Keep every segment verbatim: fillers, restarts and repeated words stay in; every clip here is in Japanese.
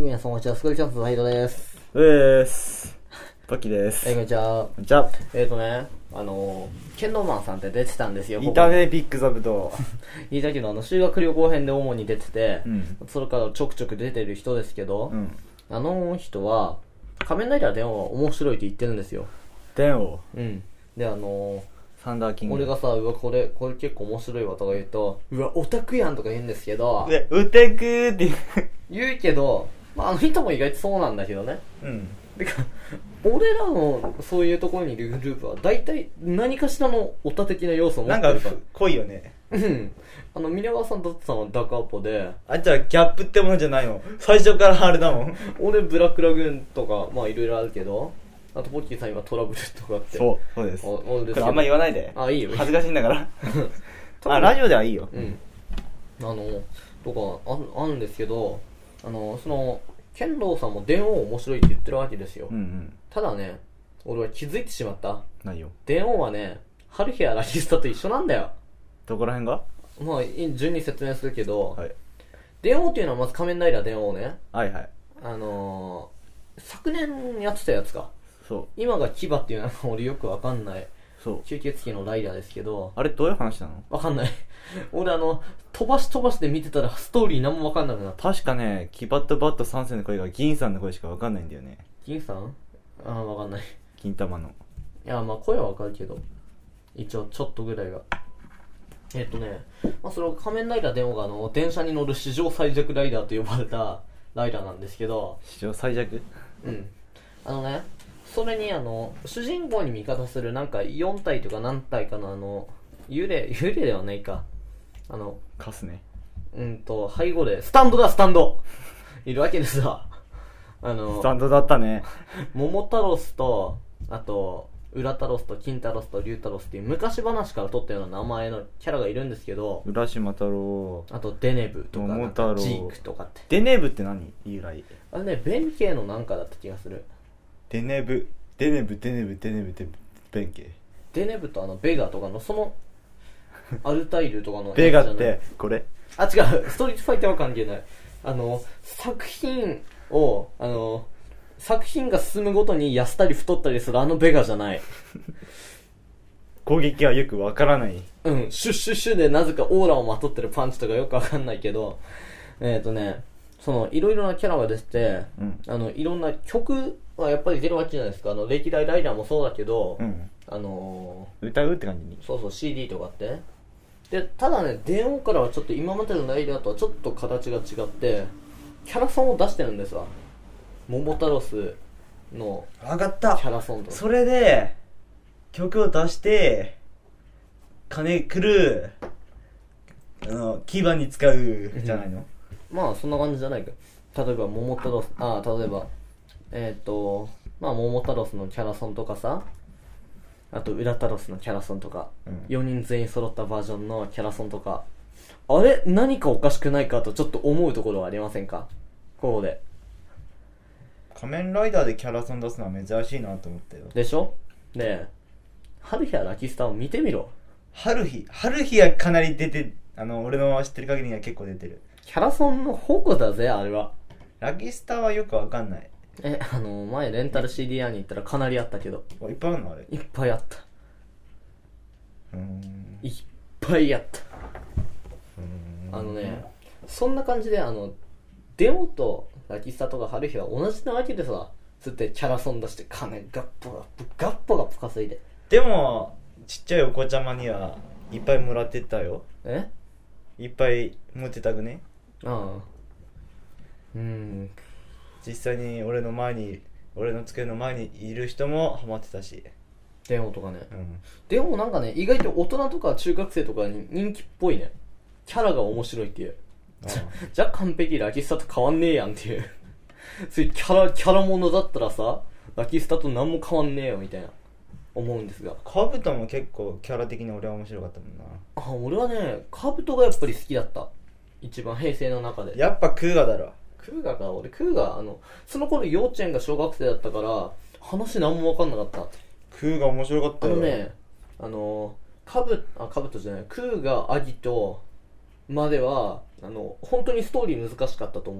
皆さんこんにちは、スクールキャンプのハイドです。 うーす。パキです。 はい、こんにちは。 こんにちは。 えーとね、あのー、ケンドーマンさんって出てたんですよ。 いたね、ビッグザブド。 いたけど、あの、修学旅行編で主に出てて、 うん、 それからちょくちょく出てる人ですけど、 うん、 あの人は、仮面ライダー電話は面白いって言ってるんですよ。 電王。 うん。で、あのー、 サンダーキング。 俺がさ、うわ、これ、これ結構面白いわとか言うと、うわ、オタクやんとか言うんですけど、 で、ウテクーって言うけど、まあ、あの人も意外とそうなんだけどね。 うん。 てか、俺らのそういうところにいるグループは大体何かしらのオタ的な要素を持なんかってるから。 濃いよね。 うん。あの、皆川さんとさんはダカーポで、 あんたはギャップってものじゃないの。最初からあれだもん。 俺ブラックラグーンとか、まあいろいろあるけど、あとポッキーさん今トラブルとかって。 そう、そうです。 ああるんですけどこれあんま言わないで。 あ、いいよ。 恥ずかしいんだから。 多分あ、ラジオではいいよ。 うん。あの、とか、ああるんですけど、あの、その、剣道さんも電王面白いって言ってるわけですよ。 うんうん。 ただね、俺は気づいてしまった。 何よ。 電王はね、ハルヒやラキスタと一緒なんだよ。 どこら辺が？ まあ、順に説明するけど、 はい。 電王っていうのはまず仮面ライダー電王ね。 はいはい。 あのー、昨年やってたやつか。 そう。 今が牙っていうのは俺よくわかんない。 そう。 吸血鬼のライダーですけど。 あれどういう話なの？ わかんない。俺あの、飛ばし飛ばして見てたらストーリーなんもわかんなくなった。 確かね、キバットバットさん世の声が銀さんの声しかわかんないんだよね。 銀さん？ああ、わかんない。い金玉の。 や、まあ声はわかるけど。一応ちょっとぐらいが。えっとね、まあそれを仮面ライダー電王があの、電車に乗る史上最弱ライダーと呼ばれたライダーなんですけど。 史上最弱？ うん。あのね、それにあの、主人公に味方するなんかよん体とか何体かのあの、幽霊、幽霊ではないか。あの、 カスね。 うんと、背後で、スタンドだ、スタンドいるわけですわ。あの、 スタンドだったね。 桃太郎と、あと、裏太郎と金太郎と龍太郎っていう昔話から取ったような名前のキャラがいるんですけど、 浦島太郎。 あとデネブとか、 桃太郎。 ジークとかって。 デネブって何？由来。 あれね、弁慶のなんかだった気がする。 デネブ、デネブ、デネブ、デネブって弁慶。 デネブとあの、ベガとかの、その、アルタイルとかの。 ベガって、これ？ あ、違う、ストリートファイターは関係ない。あの、作品を、あの、作品が進むごとに痩せたり太ったりするあのベガじゃない。 攻撃はよくわからない。 うん、シュッシュッシュでなぜかオーラをまとってるパンチとかよくわかんないけど、えっとね、その、いろいろなキャラが出てて、 うん、 あの、いろんな曲はやっぱり出るわけじゃないですか。あの、歴代ライダーもそうだけど、 うん、 あのー、歌うって感じに。 そうそう、シーディー とかって。で、ただね、電王からはちょっと今までのライダーとはちょっと形が違って、キャラソンを出してるんですわ。桃太郎のわかったキャラソンとか。 それで、曲を出して、金来る、あの、牙に使う、じゃないの？ まあ、そんな感じじゃないか。例えば、桃太郎、ああ、例えば、えっ、ー、と、まあ、桃太郎のキャラソンとかさ、あと、裏太郎のキャラソンとか、うん、よにん全員揃ったバージョンのキャラソンとか、あれ何かおかしくないかとちょっと思うところはありませんか？こうで。 仮面ライダーでキャラソン出すのは珍しいなと思ったよ。 でしょ？で、ハルヒやラキスタを見てみろ。 ハルヒハルヒはかなり出て、あの、俺の知ってる限りには結構出てる。 キャラソンの宝庫だぜ、あれは。 ラキスタはよくわかんない。 え、あの、前レンタル シーディーアール に行ったらかなりあったけど。 いっぱいあるのあれ？ いっぱいあった。 うーん。 いっぱいあった。 うーん。 あのね、そんな感じで、あの、デモとラキスタとかハルヒは同じなわけでさ、つってキャラソン出して金ガッポガッポ、ガッポガッポ稼いで。 でも、ちっちゃいお子ちゃまにはいっぱいもらってたよ。 え？ いっぱい持ってたくね？ ああ。うーん。 実際に俺の前に、俺の机の前にいる人もハマってたし。 デモとかね。 うん。 デモなんかね、意外と大人とか中学生とかに人気っぽいね。キャラが面白いっていう。じゃ、じゃ完璧ラキスタと変わんねえやんっていう。そういうキャラ、キャラものだったらさ、ラキスタと何も変わんねえよみたいな、思うんですが。 カブトも結構キャラ的に俺は面白かったもんな。 あ、俺はね、カブトがやっぱり好きだった。一番平成の中で。 やっぱクーガだろ。 クーガか、俺クーガ、あの、その頃幼稚園が小学生だったから、話何も分かんなかった。 クーガ面白かったよ。 あのね、あの、カブ、あ、カブトじゃない、クーガ、アギトまでは、あの、本当にストーリー難しかったと思う。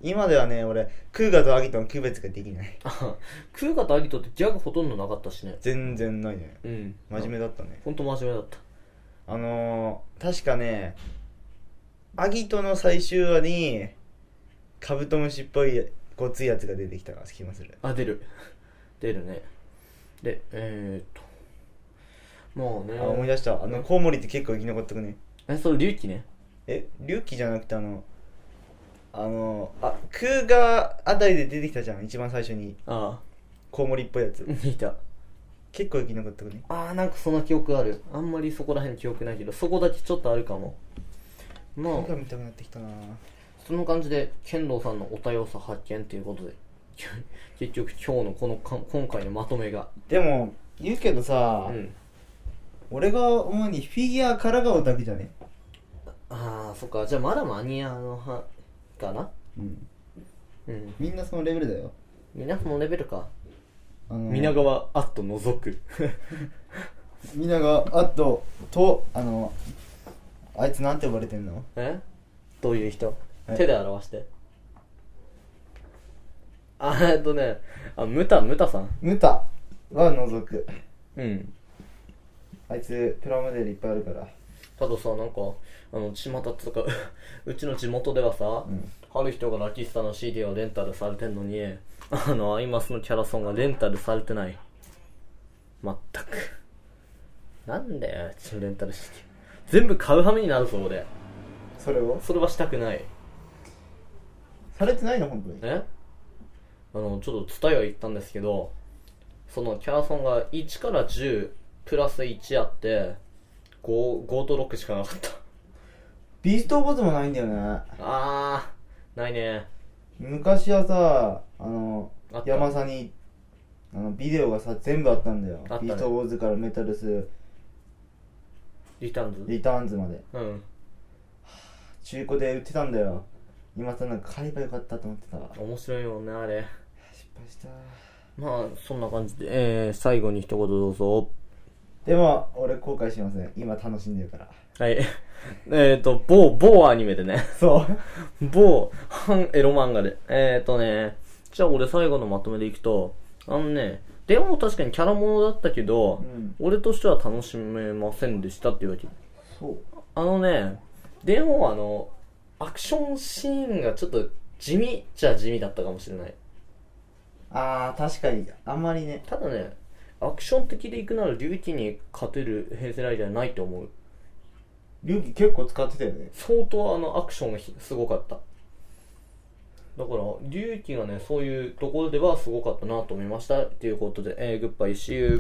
今ではね俺クーガとアギトの区別ができない。 あクーガとアギトってギャグほとんどなかったしね。 全然ないね。 うん真面目だったね。 ほんと真面目だった。 あのー、確かねアギトの最終話にカブトムシっぽいごついやつが出てきた気がする。 あ出る出るね。でえー、っとまあねあ思い出した。あのコウモリって結構生き残っとくね。 えそれ龍騎ね。 え龍騎じゃなくてあのあのあクーガあたりで出てきたじゃん一番最初に。 ああコウモリっぽいやつ見た。 結構生き残っとくね。 ああなんかそんな記憶ある。あんまりそこら辺記憶ないけどそこだけちょっとあるかも。まあなんか見たくなってきたな。 その感じで剣道さんのお多様さ発見ということで結局今日のこのか今回のまとめがでも言うけどさ、 うん俺が主にフィギュアからがオタクじゃね。 ああそっか。じゃあまだマニアのはかな。 うんうんみんなそのレベルだよ。 みんなそのレベルか。 あの皆川あっと覗くみんながあととあのあいつなんて呼ばれてんの。 えどういう人、 え手で表して。あえっとねあムタムタさん。 ムタは除く。 うんあいつプラモデルいっぱいあるから。 たださなんかあの巷とかうちの地元ではさ、 うんある人がラキスタの シーディー をレンタルされてんのにあのアイマスのキャラソンがレンタルされてない。まったくなんだよちのレンタルして全部買う羽目になるぞ俺。 それをそれはしたくない。 されてないの本当に。 えあのちょっとツタヤ行ったんですけどそのキャラソンがいちからじゅうプラスいちあって 5, 5とろくしかなかった。 ビーストボーズもないんだよね。 あーないね。 昔はさあのあった山佐にあのビデオがさ全部あったんだよ。 あったねビーストボーズからメタルスリターンズリターンズまでうん中古で売ってたんだよ。今さなんか買えばよかったと思ってた。 面白いもんねあれ。 失敗した。 まあそんな感じで、えー、最後に一言どうぞ。 でも俺後悔しません。今楽しんでるから。 はいえっと某某アニメでねそう某反エロ漫画でえっとねじゃあ俺最後のまとめでいくとあのね電話も確かにキャラものだったけど、 うん、 俺としては楽しめませんでしたっていうわけ。 そうあのね電話はあのアクションシーンがちょっと地味っちゃ地味だったかもしれない。 あー確かにあんまりね。 ただねアクション的でいくなら龍騎に勝てる平成ライダーないと思う。 龍騎結構使ってたよね。 相当あのアクションがすごかった。だから龍騎がねそういうところではすごかったなと思いましたということで、えー、グッバイシュー